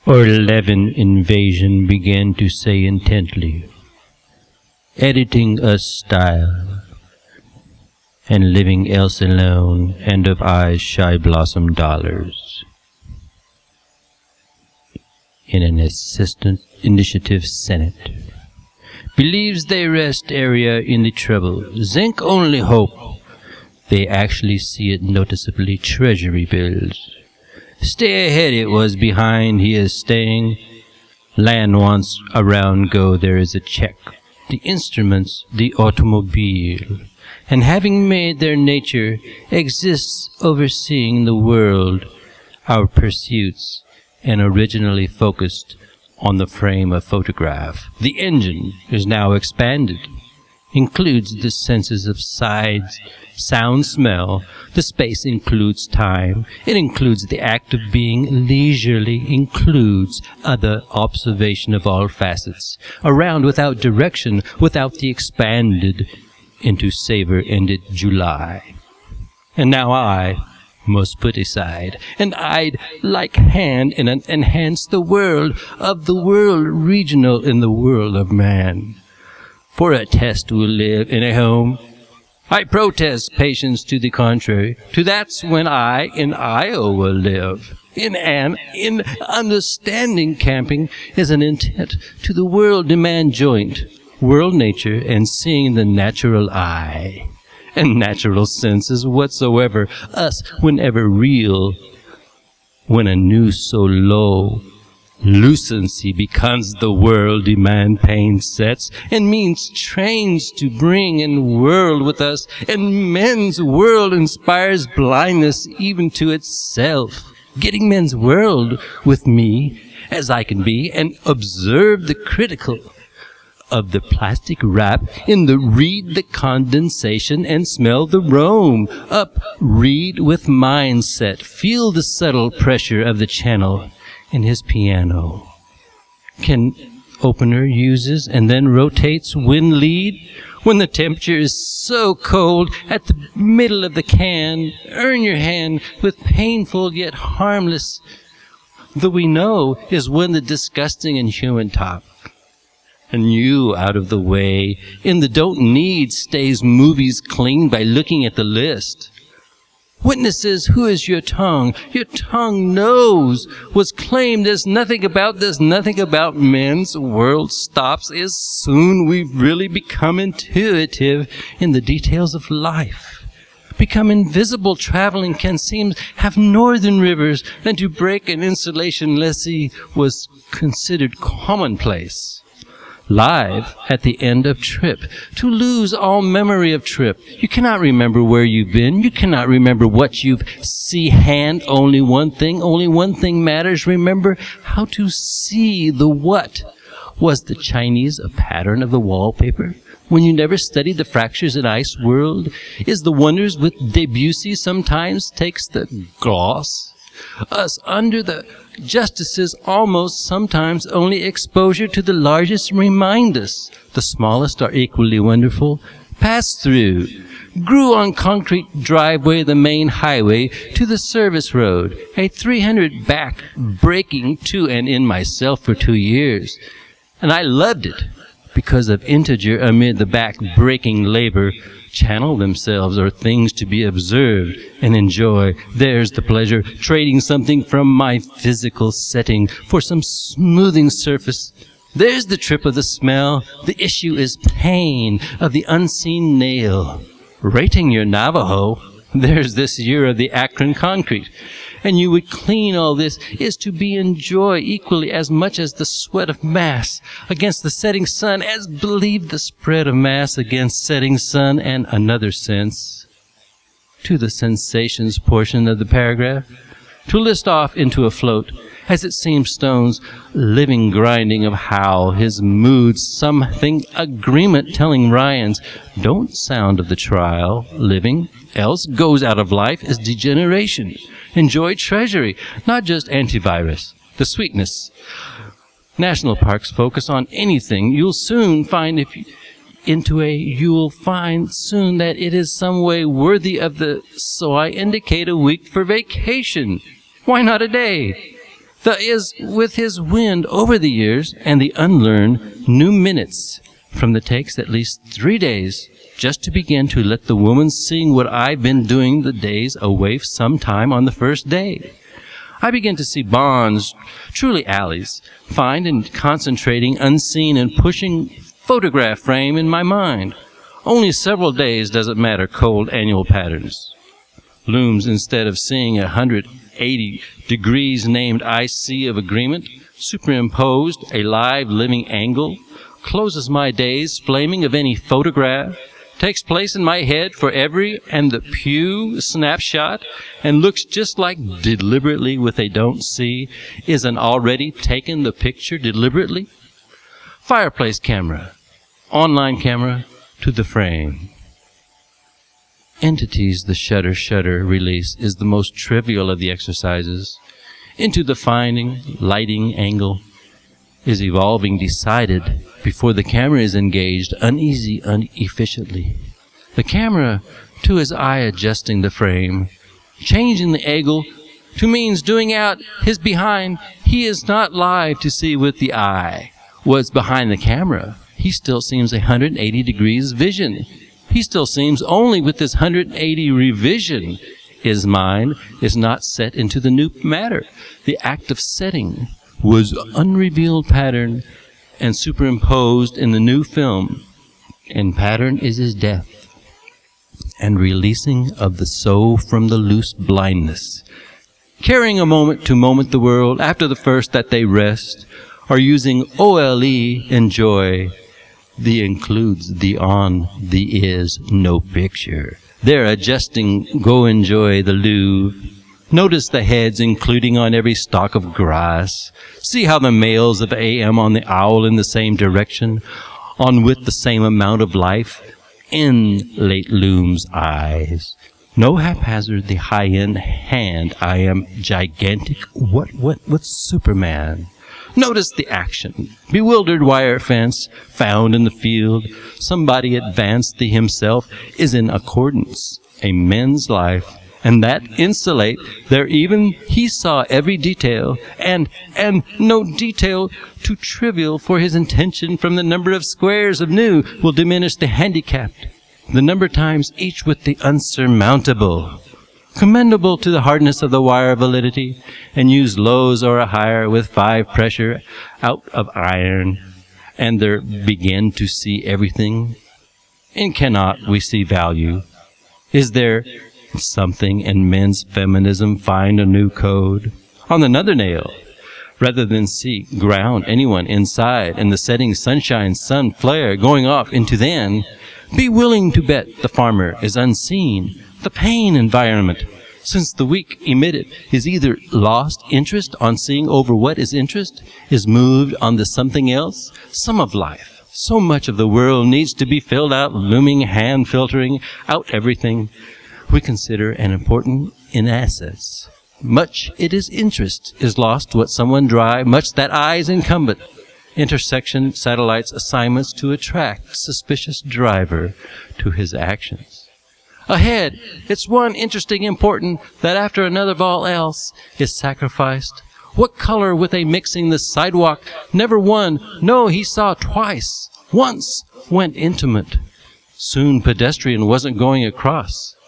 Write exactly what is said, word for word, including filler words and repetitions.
Or Levin invasion began to say intently, editing us style, and living else alone, and of eyes shy blossom dollars. In an assistant initiative senate, believes they rest area in the trouble, zinc only hope, they actually see it noticeably treasury bills. Stay ahead it was behind he is staying, land wants around go there is a check, the instruments, the automobile, and having made their nature, exists overseeing the world, our pursuits, and originally focused on the frame of photograph. The engine is now expanded, includes the senses of sides, sound, smell. The space includes time. It includes the act of being leisurely, includes other observation of all facets, around without direction, without the expanded into savor-ended July. And now I must put aside, and I'd like hand and enhance the world of the world regional in the world of man. For a test will live in a home. I protest patience to the contrary. To that's when I in Iowa live. In an in understanding camping is an intent to the world demand joint, world nature, and seeing the natural eye and natural senses whatsoever, us whenever real, when a noose so low, lucency becomes the world demand pain sets, and means trains to bring in world with us, and men's world inspires blindness even to itself. Getting men's world with me as I can be, and observe the critical of the plastic wrap in the read the condensation and smell the Rome. Up, read with mindset, feel the subtle pressure of the channel in his piano. Can opener uses and then rotates wind lead when the temperature is so cold at the middle of the can. Earn your hand with painful yet harmless, though we know is when the disgusting and human top. And you out of the way, in the don't need stays movies clean by looking at the list. Witnesses, who is your tongue? Your tongue knows, was claimed as nothing about this, nothing about men's world stops as soon we really become intuitive in the details of life. Become invisible, traveling can seem have northern rivers than to break an insulation lessee was considered commonplace. Live at the end of trip, to lose all memory of trip. You cannot remember where you've been. You cannot remember what you've see hand. Only one thing, only one thing matters. Remember how to see the what. Was the Chinese a pattern of the wallpaper? When you never studied the fractures in ice world, is the wonders with Debussy sometimes takes the gloss? Us under the justices almost sometimes only exposure to the largest remind us. The smallest are equally wonderful. Pass through. Grew on concrete driveway the main highway to the service road. A three hundred back breaking to and in myself for two years. And I loved it because of integer amid the back breaking labor. Channel themselves are things to be observed and enjoy. There's the pleasure, trading something from my physical setting for some smoothing surface. There's the trip of the smell. The issue is pain of the unseen nail. Rating your Navajo, there's this year of the Akron concrete. And you would clean all this is to be enjoy equally as much as the sweat of mass against the setting sun, as believe the spread of mass against setting sun, and another sense to the sensations portion of the paragraph, to list off into a float, as it seems stones, living grinding of how his moods something agreement telling Ryans, don't sound of the trial, living, else goes out of life as degeneration. Enjoy treasury, not just antivirus, the sweetness. National parks focus on anything. You'll soon find if you, into a, you'll find soon that it is some way worthy of the, so I indicate a week for vacation. Why not a day? The is with his wind over the years and the unlearned new minutes from the takes at least three days just to begin to let the woman sing what I've been doing the days away sometime on the first day. I begin to see bonds, truly alleys, find and concentrating unseen and pushing photograph frame in my mind. Only several days does it matter cold annual patterns. Looms instead of seeing a hundred eighty degrees named I C of agreement, superimposed a live living angle, closes my days flaming of any photograph, takes place in my head for every and the pew snapshot, and looks just like deliberately with a don't see, is an already taken the picture deliberately. Fireplace camera, online camera to the frame. Entities, the shutter shutter release is the most trivial of the exercises. Into the finding, lighting angle is evolving decided before the camera is engaged, uneasy, inefficiently. The camera, to his eye adjusting the frame, changing the angle to means doing out his behind. He is not live to see with the eye what's behind the camera. He still seems a one hundred eighty degrees vision. He still seems only with this one hundred eighty revision. His mind is not set into the new matter. The act of setting was unrevealed pattern and superimposed in the new film. And pattern is his death and releasing of the soul from the loose blindness. Carrying a moment to moment the world after the first that they rest, are using O L E enjoy. The includes the on, the is, no picture. They're adjusting go enjoy the Louvre. Notice the heads including on every stalk of grass. See how the males of A M on the owl in the same direction, on with the same amount of life, in late Loom's eyes. No haphazard the high-end hand. I am gigantic. What, what, what's Superman? Notice the action. Bewildered wire fence found in the field. Somebody advanced the himself is in accordance. A men's life. And that insulate there even he saw every detail and and no detail too trivial for his intention from the number of squares of new will diminish the handicapped. The number times each with the unsurmountable. Commendable to the hardness of the wire validity, and use lows or a higher with five pressure out of iron, and there begin to see everything. And cannot we see value? Is there something in men's feminism find a new code? On another nail, rather than see ground anyone inside in the setting sunshine sun flare going off into then, be willing to bet the farmer is unseen. The pain environment, since the weak emitted, is either lost interest on seeing over what is interest, is moved on the something else, some of life. So much of the world needs to be filled out, looming, hand filtering out everything we consider an important in assets. Much it is interest is lost what someone dry, much that eye is incumbent. Intersection satellites assignments to attract suspicious driver to his actions. Ahead, it's one interesting important that after another of all else is sacrificed. What color with a mixing the sidewalk? Never one, no, he saw twice. Once went intimate. Soon pedestrian wasn't going across.